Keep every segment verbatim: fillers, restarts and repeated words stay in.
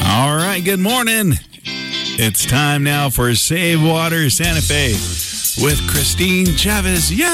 All right, good morning. It's time now for Save Water Santa Fe with Christine Chavez. Yay!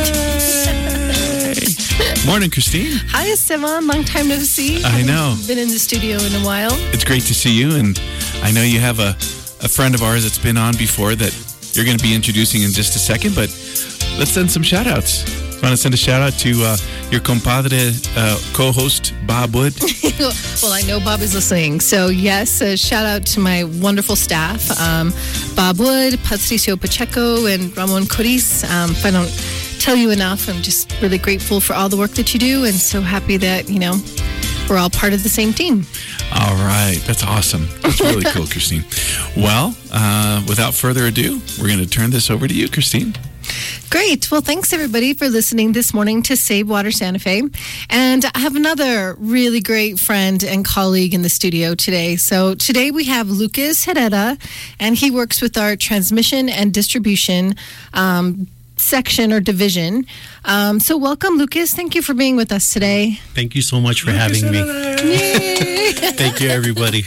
Morning, Christine. Hi, Esteban. Long time no see. I know. Been in the studio in a while. It's great to see you, and I know you have a, a friend of ours that's been on before that you're going to be introducing in just a second, but let's send some shout-outs. Want to send a shout-out to uh, your compadre uh, co-host, Bob Wood? Well, I know Bob is listening. So, yes, a shout-out to my wonderful staff, um, Bob Wood, Patricio Pacheco, and Ramon Coriz. Um, if I don't tell you enough, I'm just really grateful for all the work that you do, and so happy that, you know, we're all part of the same team. All right. That's awesome. That's really cool, Christine. Well, uh, without further ado, we're going to turn this over to you, Christine. Great. Well, thanks everybody for listening this morning to Save Water Santa Fe. And I have another really great friend and colleague in the studio today. So today we have Lucas Herrera, and he works with our transmission and distribution um, section or division. Um, so welcome, Lucas. Thank you for being with us today. Thank you so much for Lucas having me. Yay! Thank you, everybody.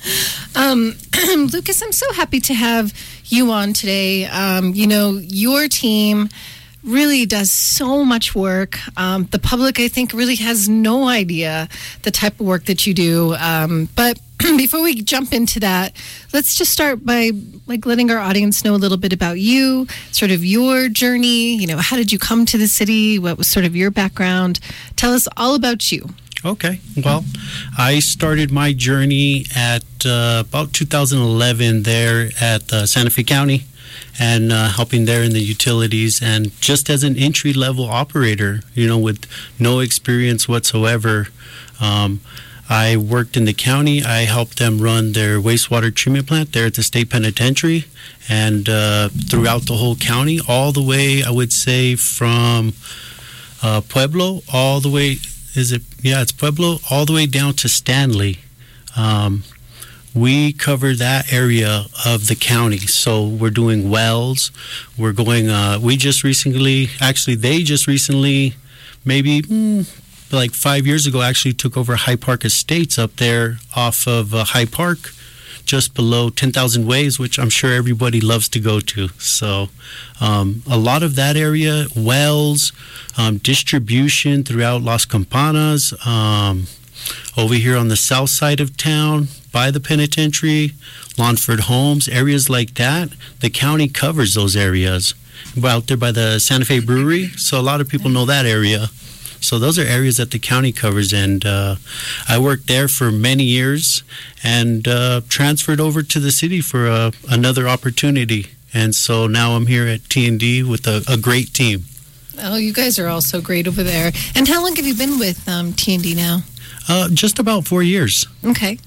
Um, Lucas, I'm so happy to have you on today. Um, you know, your team really does so much work. Um, the public, I think, really has no idea the type of work that you do. Um, but before we jump into that, let's just start by like letting our audience know a little bit about you, sort of your journey. You know, how did you come to the city? What was sort of your background? Tell us all about you. Okay. Well, I started my journey at uh, about two thousand eleven there at uh, Santa Fe County and uh, helping there in the utilities, and just as an entry-level operator, you know, with no experience whatsoever. Um, I worked in the county. I helped them run their wastewater treatment plant there at the state penitentiary, and uh, throughout the whole county, all the way, I would say, from uh, Pueblo all the way... Is it? Yeah, it's Pueblo, all the way down to Stanley. Um, we cover that area of the county. So we're doing wells. We're going, uh, we just recently, actually, they just recently, maybe mm, like five years ago, actually took over High Park Estates up there off of uh, High Park, just below ten thousand Ways, which I'm sure everybody loves to go to. So um, a lot of that area, wells, um, distribution throughout Las Campanas, um, over here on the south side of town, by the penitentiary, Lawnford Homes, areas like that. The county covers those areas. We're out there by the Santa Fe Brewery, so a lot of people know that area. So those are areas that the county covers, and uh, I worked there for many years and uh, transferred over to the city for uh, another opportunity. And so now I'm here at T and D with a, a great team. Oh, you guys are all so great over there. And how long have you been with um, T and D now? Uh, just about four years. Okay.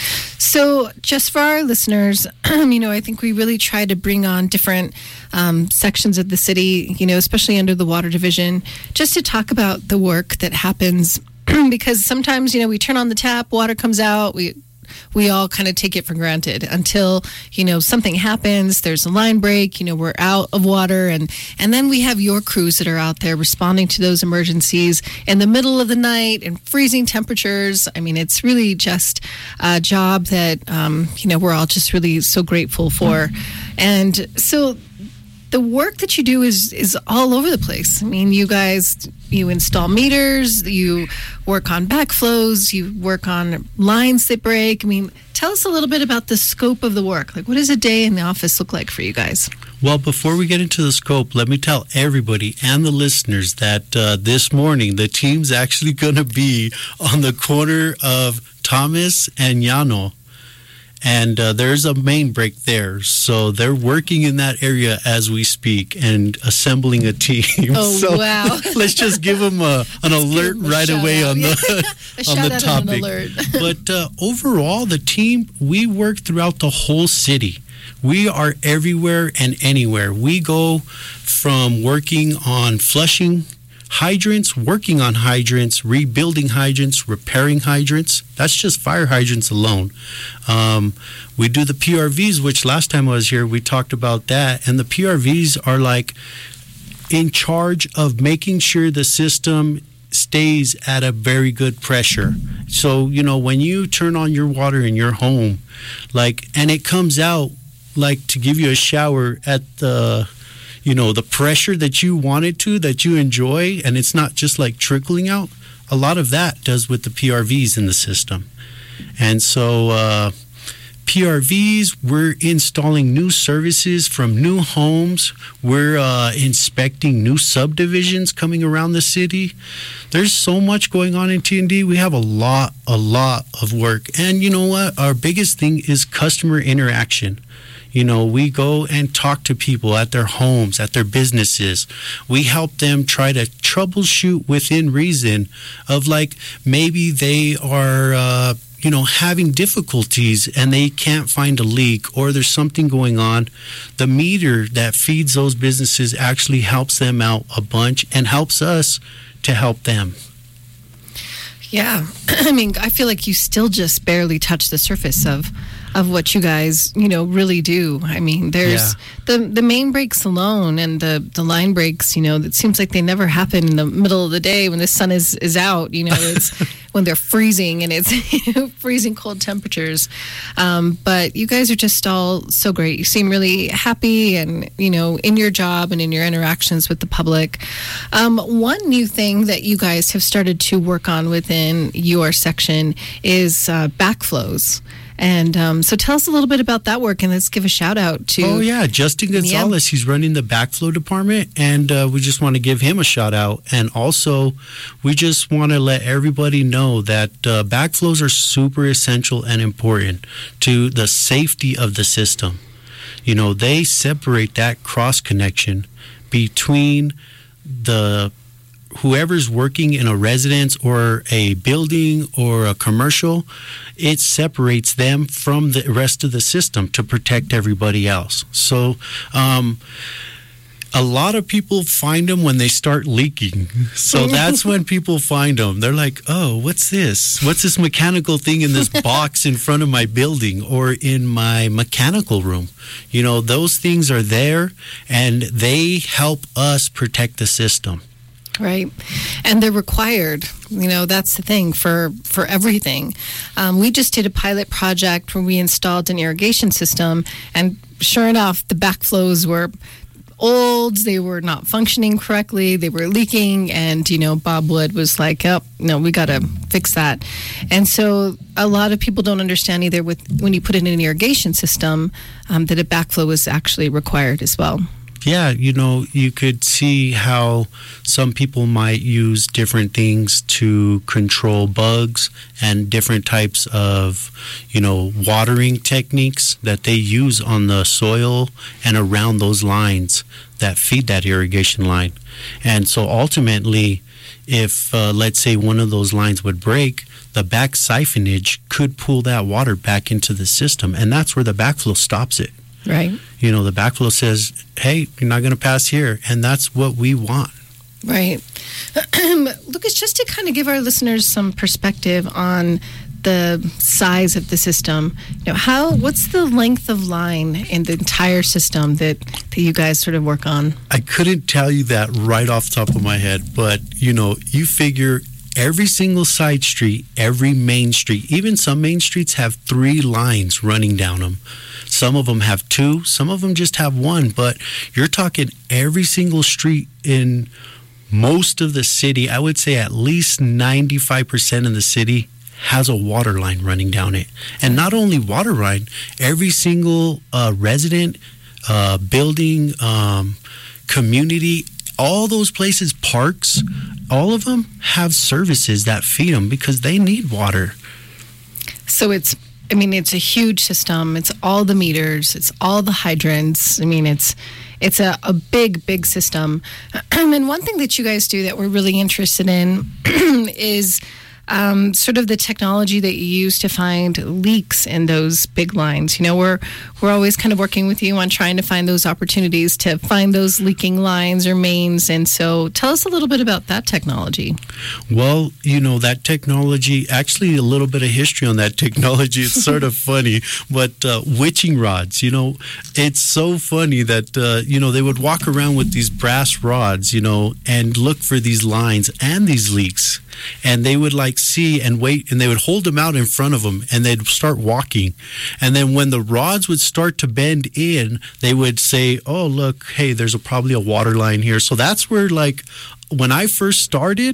So just for our listeners, you know, I think we really try to bring on different um, sections of the city, you know, especially under the water division, just to talk about the work that happens because sometimes, you know, we turn on the tap, water comes out, we we all kind of take it for granted until, you know, something happens, there's a line break, you know, we're out of water. And, and then we have your crews that are out there responding to those emergencies in the middle of the night and freezing temperatures. I mean, it's really just a job that, um, you know, we're all just really so grateful for. And so the work that you do is is all over the place. I mean, you guys, you install meters, you work on backflows, you work on lines that break. I mean, tell us a little bit about the scope of the work. Like, what does a day in the office look like for you guys? Well, before we get into the scope, let me tell everybody and the listeners that uh, this morning, the team's actually going to be on the corner of Thomas and Llano. And uh, there's a main break there. So they're working in that area as we speak and assembling a team. Oh, so wow. Let's just give them a, an alert them a right away out. on Yeah. the, a on the shout topic. Out and an alert. But uh, overall, the team, we work throughout the whole city. We are everywhere and anywhere. We go from working on flushing hydrants, working on hydrants, rebuilding hydrants, repairing hydrants. That's just fire hydrants alone. Um, we do the P R Vs, which last time I was here, we talked about that. And the P R Vs are like in charge of making sure the system stays at a very good pressure. So, you know, when you turn on your water in your home, like, and it comes out like to give you a shower at the, you know, the pressure that you want it to, that you enjoy, and it's not just like trickling out. A lot of that does with the P R Vs in the system. And so uh, P R Vs, we're installing new services from new homes. We're uh, inspecting new subdivisions coming around the city. There's so much going on in T and D. We have a lot, a lot of work. And you know what? Our biggest thing is customer interaction. You know, we go and talk to people at their homes, at their businesses. We help them try to troubleshoot within reason of, like, maybe they are, uh, you know, having difficulties and they can't find a leak, or there's something going on. The meter that feeds those businesses actually helps them out a bunch and helps us to help them. Yeah. I mean, I feel like you still just barely touch the surface of of what you guys, you know, really do. I mean, there's Yeah. the the main breaks alone and the, the line breaks, you know, it seems like they never happen in the middle of the day when the sun is, is out, you know, it's when they're freezing and it's you know, freezing cold temperatures. Um, but you guys are just all so great. You seem really happy and, you know, in your job and in your interactions with the public. Um, one new thing that you guys have started to work on within your section is uh, backflows. And um, so tell us a little bit about that work, and let's give a shout out to... Oh, yeah, Justin Gonzalez. He's running the backflow department, and uh, we just want to give him a shout out. And also, we just want to let everybody know that uh, backflows are super essential and important to the safety of the system. You know, they separate that cross connection between the whoever's working in a residence or a building or a commercial. It separates them from the rest of the system to protect everybody else. So um, a lot of people find them when they start leaking. So that's when people find them. They're like, oh, what's this? What's this mechanical thing in this box in front of my building or in my mechanical room? You know, those things are there, and they help us protect the system. Right. And they're required. You know, that's the thing for, for everything. Um, we just did a pilot project where we installed an irrigation system, and sure enough, the backflows were old. They were not functioning correctly. They were leaking. And, you know, Bob Wood was like, oh, no, we got to fix that. And so a lot of people don't understand either with when you put in an irrigation system um, that a backflow is actually required as well. Yeah, you know, you could see how some people might use different things to control bugs and different types of, you know, watering techniques that they use on the soil and around those lines that feed that irrigation line. And so ultimately, if, uh, let's say, one of those lines would break, the back siphonage could pull that water back into the system, and that's where the backflow stops it. Right. You know, the backflow says, hey, you're not going to pass here. And that's what we want. Right. Lucas, just to kind of give our listeners some perspective on the size of the system, you know, how, what's the length of line in the entire system that, that you guys sort of work on? I couldn't tell you that right off the top of my head, but, you know, you figure every single side street, every main street, even some main streets have three lines running down them. Some of them have two, some of them just have one, but you're talking every single street in most of the city. I would say at least ninety-five percent of the city has a water line running down it. And not only water line, every single uh, resident, uh, building, um, community, all those places, parks, all of them have services that feed them because they need water. So it's, I mean, it's a huge system. It's all the meters. It's all the hydrants. I mean, it's it's a, a big, big system. And one thing that you guys do that we're really interested in is um, sort of the technology that you use to find leaks in those big lines. You know, we're we're always kind of working with you on trying to find those opportunities to find those leaking lines or mains. And so tell us a little bit about that technology. Well, you know, that technology, actually a little bit of history on that technology. It's sort of funny, but uh, witching rods, you know, it's so funny that, uh, you know, they would walk around with these brass rods, you know, and look for these lines and these leaks. And they would like see and wait, and they would hold them out in front of them, and they'd start walking. And then when the rods would start to bend in, they would say, oh, look, hey, there's a, probably a water line here. So that's where, like, when I first started,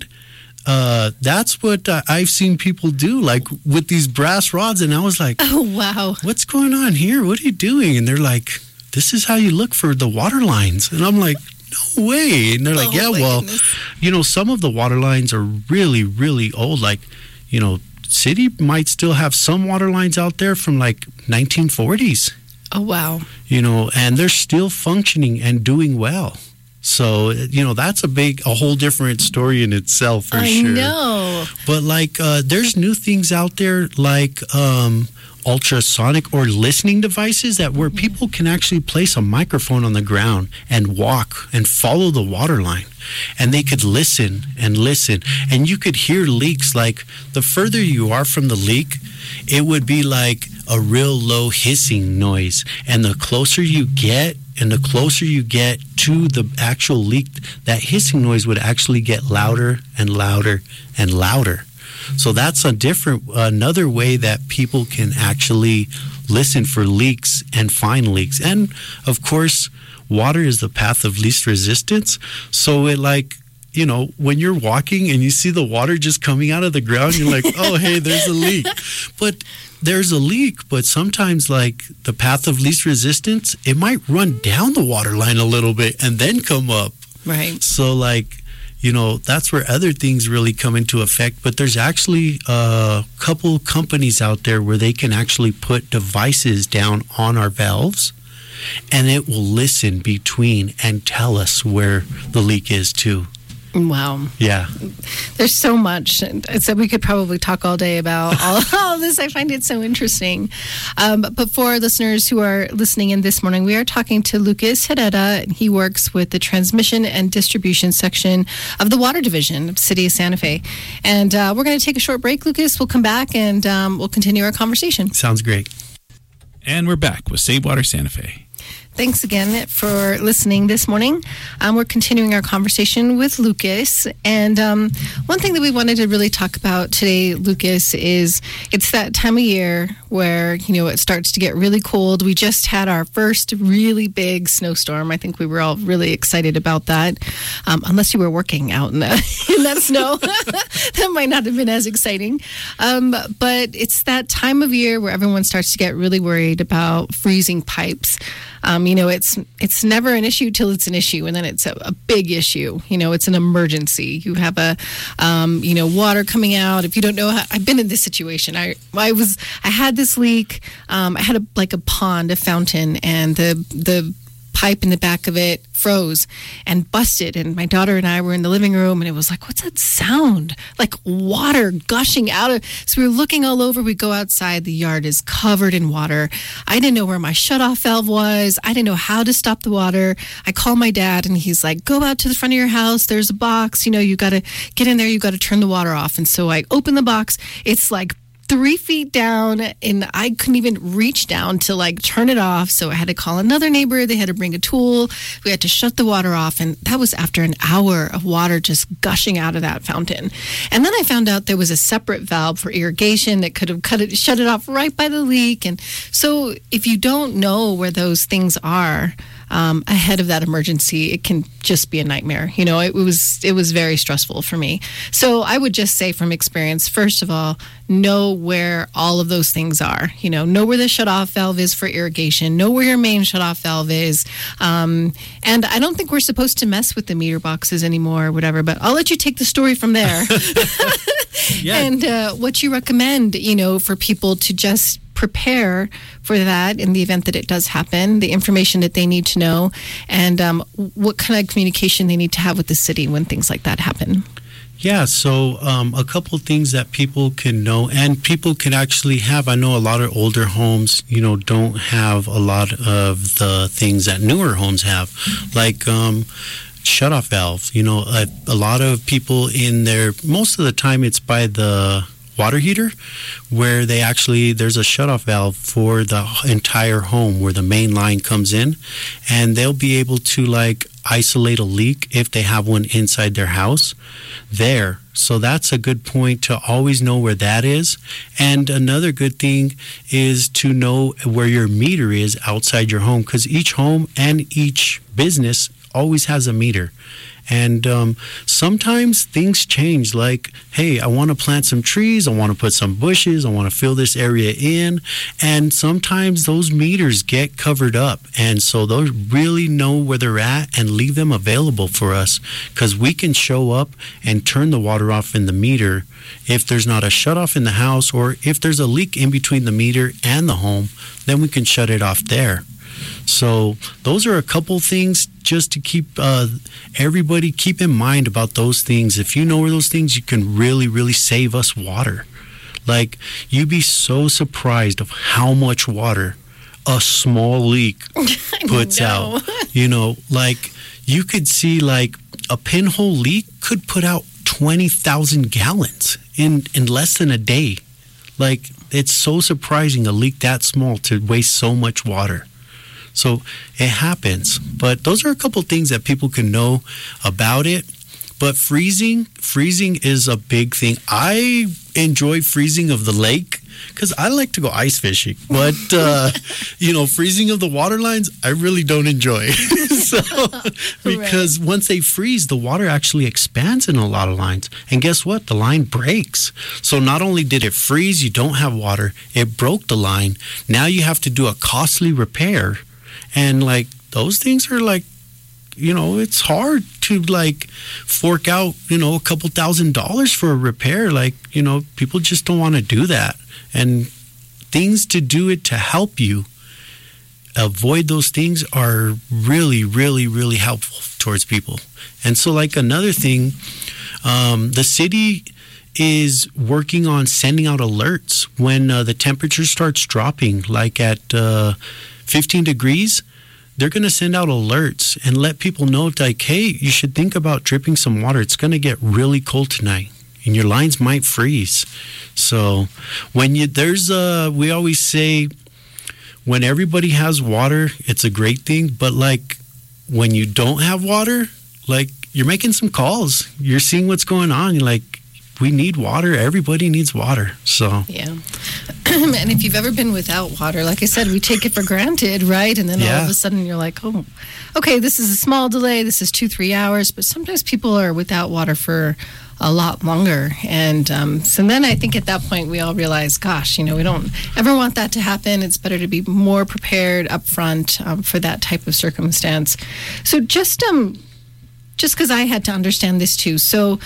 uh, that's what uh, I've seen people do, like with these brass rods. And I was like, oh, wow, what's going on here? What are you doing? And they're like, this is how you look for the water lines. And I'm like, no way. And they're like, oh, yeah, well, goodness. You know, some of the water lines are really, really old. Like, you know, city might still have some water lines out there from like nineteen forties. Oh, wow. You know, and they're still functioning and doing well. So, you know, that's a big, a whole different story in itself for I sure. I know. But like, uh, there's new things out there like, um, ultrasonic or listening devices that where people can actually place a microphone on the ground and walk and follow the water line, and they could listen and listen, and you could hear leaks. Like the further you are from the leak, it would be like a real low hissing noise, and the closer you get and the closer you get to the actual leak, that hissing noise would actually get louder and louder and louder. So that's a different, another way that people can actually listen for leaks and find leaks. And of course, water is the path of least resistance. So it like, you know, when you're walking and you see the water just coming out of the ground, you're like, oh, hey, there's a leak. But there's a leak, but sometimes like the path of least resistance, it might run down the water line a little bit and then come up. Right. So like, you know, that's where other things really come into effect. But there's actually a couple companies out there where they can actually put devices down on our valves, and it will listen between and tell us where the leak is too. Wow. Yeah. There's so much. So we could probably talk all day about all, all of this. I find it so interesting. Um, but for our listeners who are listening in this morning, we are talking to Lucas Herrera. He works with the transmission and distribution section of the Water Division of City of Santa Fe. And uh, we're going to take a short break, Lucas. We'll come back and um, we'll continue our conversation. Sounds great. And we're back with Save Water Santa Fe. Thanks again for listening this morning. Um, we're continuing our conversation with Lucas. And um, one thing that we wanted to really talk about today, Lucas, is it's that time of year where, you know, it starts to get really cold. We just had our first really big snowstorm. I think we were all really excited about that. Um, unless you were working out in, the, in that snow. That might not have been as exciting. Um, but it's that time of year where everyone starts to get really worried about freezing pipes. Um, you know, it's it's never an issue till it's an issue, and then it's a, a big issue. You know, it's an emergency. You have a, um, you know, water coming out. If you don't know, how, I've been in this situation. I I was I had this leak. Um, I had a like a pond, a fountain, and the the pipe in the back of it froze and busted, and my daughter and I were in the living room, and it was like, what's that sound? Like water gushing out of. So we were looking all over. We go outside, the yard is covered in water. I didn't know where my shutoff valve was. I didn't know how to stop the water. I called my dad, and he's like, go out to the front of your house, there's a box, you know, you got to get in there, you got to turn the water off. And so I opened the box. It's like three feet down, and I couldn't even reach down to like turn it off. So I had to call another neighbor. They had to bring a tool. We had to shut the water off. And that was after an hour of water just gushing out of that fountain. And then I found out there was a separate valve for irrigation that could have cut it, shut it off right by the leak. And so if you don't know where those things are, Um, ahead of that emergency, it can just be a nightmare. You know, it was it was very stressful for me. So I would just say from experience, first of all, know where all of those things are. You know, know where the shutoff valve is for irrigation. Know where your main shutoff valve is. Um, and I don't think we're supposed to mess with the meter boxes anymore or whatever, but I'll let you take the story from there. Yeah. And uh, what you recommend, you know, for people to just prepare for that in the event that it does happen, the information that they need to know, and um, what kind of communication they need to have with the city when things like that happen. Yeah, so um, a couple things that people can know, and people can actually have. I know a lot of older homes, you know, don't have a lot of the things that newer homes have, like um, shutoff valve. You know, a, a lot of people in there, most of the time it's by the water heater, where they actually, there's a shutoff valve for the entire home where the main line comes in, and they'll be able to like isolate a leak if they have one inside their house there. So that's a good point to always know where that is. And another good thing is to know where your meter is outside your home, because each home and each business always has a meter. And um, sometimes things change, like, hey, I want to plant some trees, I want to put some bushes, I want to fill this area in. And sometimes those meters get covered up. And so those really know where they're at and leave them available for us, because we can show up and turn the water off in the meter if there's not a shutoff in the house, or if there's a leak in between the meter and the home, then we can shut it off there. So those are a couple things just to keep uh, everybody keep in mind about those things. If you know where those things, you can really, really save us water. Like, you'd be so surprised of how much water a small leak puts out. You know, like you could see like a pinhole leak could put out twenty thousand gallons in, in less than a day. Like, it's so surprising a leak that small to waste so much water. So it happens. But those are a couple things that people can know about it. But freezing, freezing is a big thing. I enjoy freezing of the lake because I like to go ice fishing. But, uh, you know, freezing of the water lines, I really don't enjoy. So, because right. once they freeze, the water actually expands in a lot of lines. And guess what? The line breaks. So not only did it freeze, you don't have water, it broke the line. Now you have to do a costly repair. And, like, those things are, like, you know, it's hard to, like, fork out, you know, a couple thousand dollars for a repair. Like, you know, people just don't want to do that. And things to do it to help you avoid those things are really, really, really helpful towards people. And so, like, another thing, um, the city is working on sending out alerts when uh, the temperature starts dropping, like at uh, fifteen degrees. They're going to send out alerts and let people know, like, hey, you should think about dripping some water. It's going to get really cold tonight, and your lines might freeze. So when you, there's a, we always say, when everybody has water, it's a great thing. But, like, when you don't have water, like, you're making some calls. You're seeing what's going on. You're like, we need water. Everybody needs water. So yeah. And if you've ever been without water, like I said, we take it for granted, right? And then yeah. all of a sudden you're like, oh, okay, this is a small delay. This is two, three hours. But sometimes people are without water for a lot longer. And um, so then I think at that point we all realize, gosh, you know, we don't ever want that to happen. It's better to be more prepared up front um, for that type of circumstance. So just um, just because I had to understand this too. So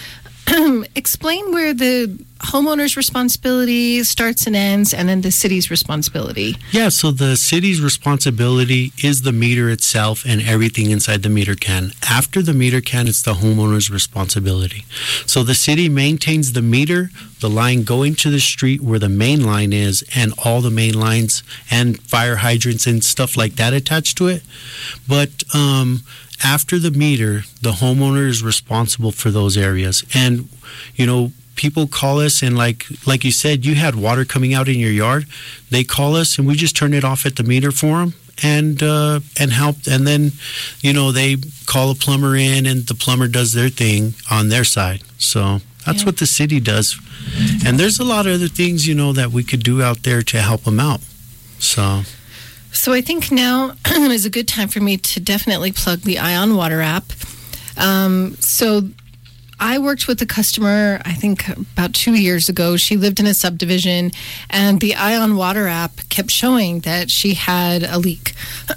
explain where the homeowner's responsibility starts and ends, and then the city's responsibility. Yeah, so the city's responsibility is the meter itself and everything inside the meter can. After the meter can, it's the homeowner's responsibility. So the city maintains the meter, the line going to the street where the main line is, and all the main lines and fire hydrants and stuff like that attached to it. But um after the meter, the homeowner is responsible for those areas. And, you know, people call us and like like you said, you had water coming out in your yard. They call us and we just turn it off at the meter for them and, uh, and help. And then, you know, they call a plumber in and the plumber does their thing on their side. So that's yeah. what the city does. And there's a lot of other things, you know, that we could do out there to help them out. So... So I think now is a good time for me to definitely plug the Ion Water app. Um, so I worked with a customer, I think about two years ago. She lived in a subdivision, and the Ion Water app kept showing that she had a leak.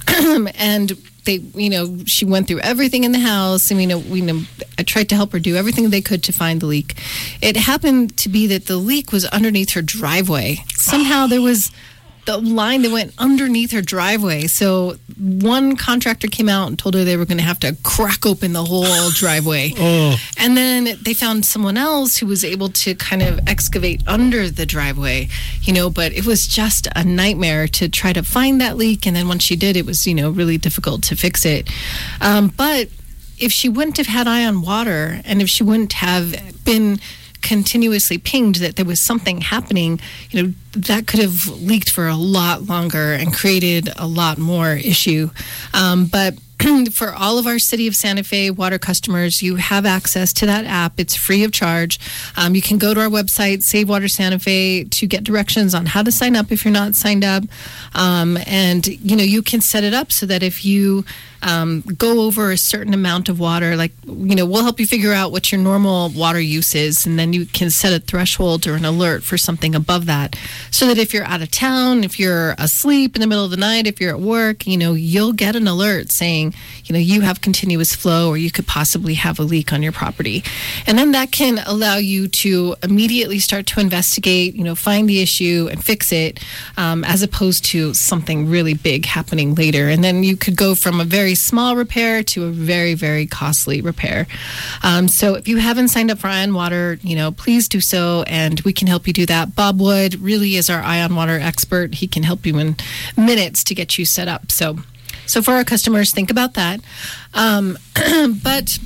And they, you know, she went through everything in the house. I mean, you know, we, you know, I tried to help her do everything they could to find the leak. It happened to be that the leak was underneath her driveway. Somehow there was the line that went underneath her driveway. So one contractor came out and told her they were going to have to crack open the whole driveway. Oh. And then they found someone else who was able to kind of excavate under the driveway, you know, but it was just a nightmare to try to find that leak. And then once she did, it was, you know, really difficult to fix it. Um, but if she wouldn't have had Ion Water, and if she wouldn't have been continuously pinged that there was something happening, you know, that could have leaked for a lot longer and created a lot more issue. Um, but for all of our City of Santa Fe water customers, you have access to that app. It's free of charge. Um, you can go to our website, Save Water Santa Fe, to get directions on how to sign up if you're not signed up. Um, and, you know, you can set it up so that if you um, go over a certain amount of water, like, you know, we'll help you figure out what your normal water use is, and then you can set a threshold or an alert for something above that, so that if you're out of town, if you're asleep in the middle of the night, if you're at work, you know, you'll get an alert saying, you know, you have continuous flow, or you could possibly have a leak on your property. And then that can allow you to immediately start to investigate, you know, find the issue and fix it, um, as opposed to something really big happening later. And then you could go from a very small repair to a very, very costly repair. Um, so if you haven't signed up for Ion Water, you know, please do so, and we can help you do that. Bob Wood really is our Ion Water expert. He can help you in minutes to get you set up. So So for our customers, think about that. Um, but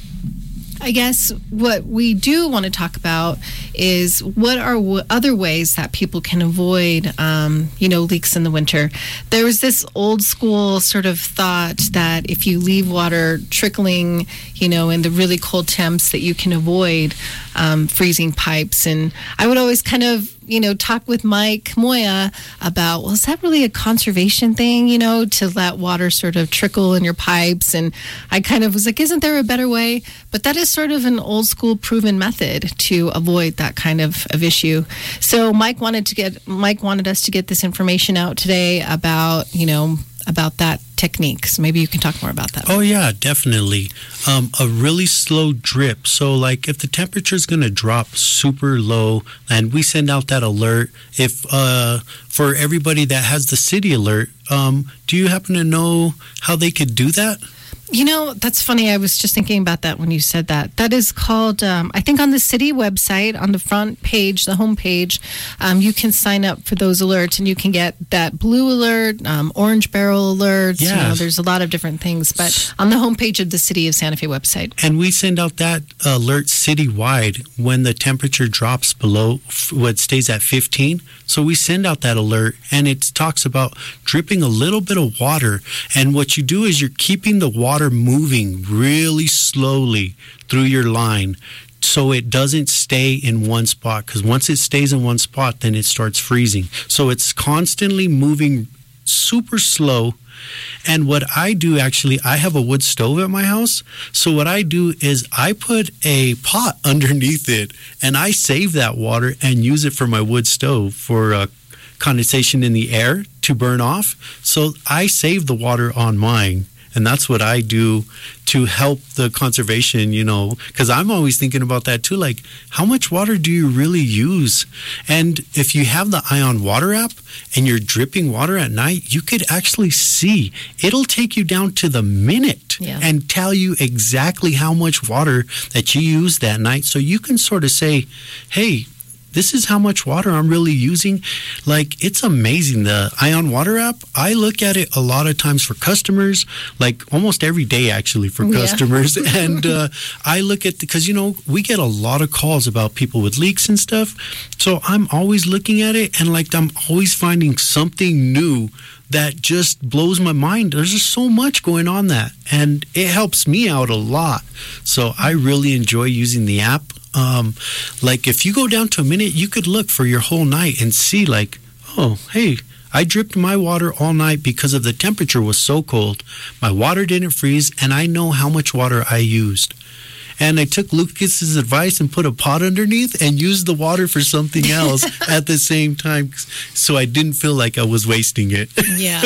I guess what we do want to talk about is what are w- other ways that people can avoid, um, you know, leaks in the winter. There was this old school sort of thought that if you leave water trickling, you know, in the really cold temps, that you can avoid um, freezing pipes. And I would always kind of, you know, talk with Mike Moya about, well, is that really a conservation thing, you know, to let water sort of trickle in your pipes? And I kind of was like, isn't there a better way? But that is sort of an old school proven method to avoid that kind of, of issue. So Mike wanted to get, Mike wanted us to get this information out today about, you know, about that technique. So maybe you can talk more about that. Oh, yeah, definitely. Um, a really slow drip. So, like, if the temperature is going to drop super low, and we send out that alert, if uh, for everybody that has the city alert, um, do you happen to know how they could do that? You know, that's funny. I was just thinking about that when you said that. That is called, um, I think on the city website, on the front page, the home page, um, you can sign up for those alerts, and you can get that blue alert, um, orange barrel alerts. Yes. You know, there's a lot of different things. But on the homepage of the City of Santa Fe website. And we send out that alert citywide when the temperature drops below what stays at fifteen. So we send out that alert, and it talks about dripping a little bit of water. And what you do is you're keeping the water moving really slowly through your line, so it doesn't stay in one spot, because once it stays in one spot, then it starts freezing. So it's constantly moving super slow. And what I do, actually, I have a wood stove at my house. So what I do is I put a pot underneath it, and I save that water and use it for my wood stove for uh, condensation in the air to burn off. So I save the water on mine. And that's what I do to help the conservation, you know, because I'm always thinking about that too. Like, how much water do you really use? And if you have the Ion Water app and you're dripping water at night, you could actually see. It'll take you down to the minute yeah. and tell you exactly how much water that you used that night. So you can sort of say, hey, this is how much water I'm really using. Like, it's amazing. The Ion Water app, I look at it a lot of times for customers, like almost every day actually for yeah. customers. And uh, I look at, because, you know, we get a lot of calls about people with leaks and stuff. So I'm always looking at it, and like I'm always finding something new that just blows my mind. There's just so much going on that, and it helps me out a lot. So I really enjoy using the app. Um, like if you go down to a minute, you could look for your whole night and see like, oh, hey, I dripped my water all night because of the temperature was so cold. My water didn't freeze, and I know how much water I used. And I took Lucas's advice and put a pot underneath and used the water for something else at the same time, so I didn't feel like I was wasting it. Yeah.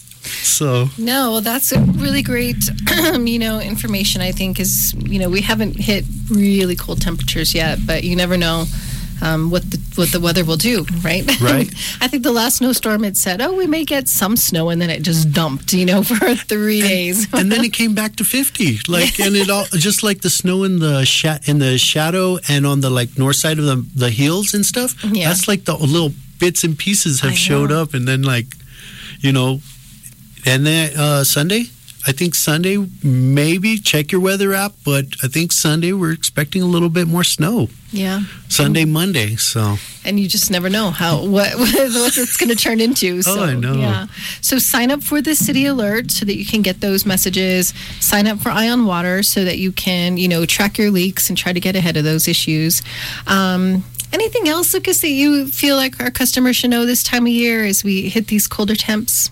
So no, well, that's a really great, you know, information. I think is, you know, we haven't hit really cold temperatures yet, but you never know. um, what the what the weather will do, right? Right. I think the last snowstorm had said, "Oh, we may get some snow," and then it just dumped, you know, for three and, days. And then it came back to fifty, like, and it all just like the snow in the sha- in the shadow and on the like north side of the the hills and stuff. Yeah. That's like the little bits and pieces have I showed know. up, and then like, you know, and then uh, Sunday. I think Sunday, maybe check your weather app, but I think Sunday we're expecting a little bit more snow. Yeah. Sunday, Monday, so. And you just never know how what what it's going to turn into. So, Oh, I know. Yeah. So sign up for the City Alert so that you can get those messages. Sign up for Ion Water so that you can, you know, track your leaks and try to get ahead of those issues. Um, anything else, Lucas, that you feel like our customers should know this time of year as we hit these colder temps?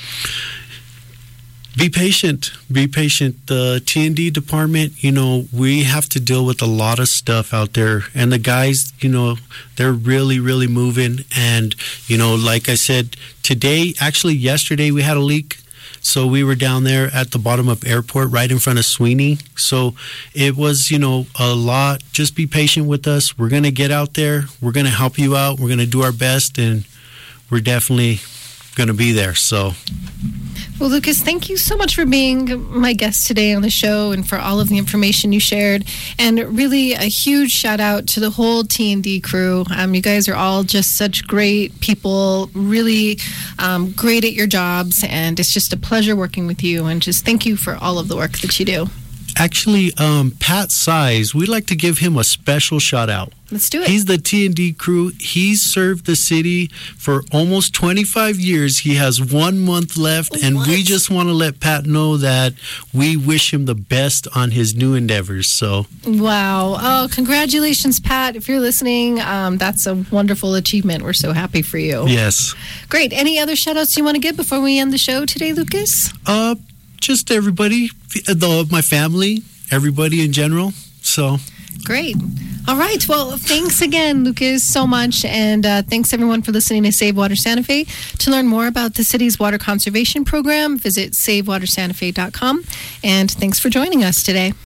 Be patient. Be patient. The T and D department, you know, we have to deal with a lot of stuff out there. And the guys, you know, they're really, really moving. And, you know, like I said, today, actually yesterday, we had a leak. So we were down there at the bottom of airport, right in front of Sweeney. So it was, you know, a lot. Just be patient with us. We're going to get out there. We're going to help you out. We're going to do our best. And we're definitely going to be there. So... Well, Lucas, thank you so much for being my guest today on the show and for all of the information you shared. And really a huge shout out to the whole T and D crew. Um, you guys are all just such great people, really um, great at your jobs. And it's just a pleasure working with you. And just thank you for all of the work that you do. Actually, um, Pat Size, we'd like to give him a special shout out. Let's do it. He's the T and D crew. He's served the city for almost twenty-five years. He has one month left, and What? we just want to let Pat know that we wish him the best on his new endeavors. So, Wow. Oh, congratulations, Pat. If you're listening, um, that's a wonderful achievement. We're so happy for you. yes. Great. Any other shout outs you want to give before we end the show today, Lucas? Uh, just everybody, the, my family, everybody in general. So, Great. All right. Well, thanks again, Lucas, so much. And uh, thanks, everyone, for listening to Save Water Santa Fe. To learn more about the city's water conservation program, visit save water santa fe dot com. And thanks for joining us today.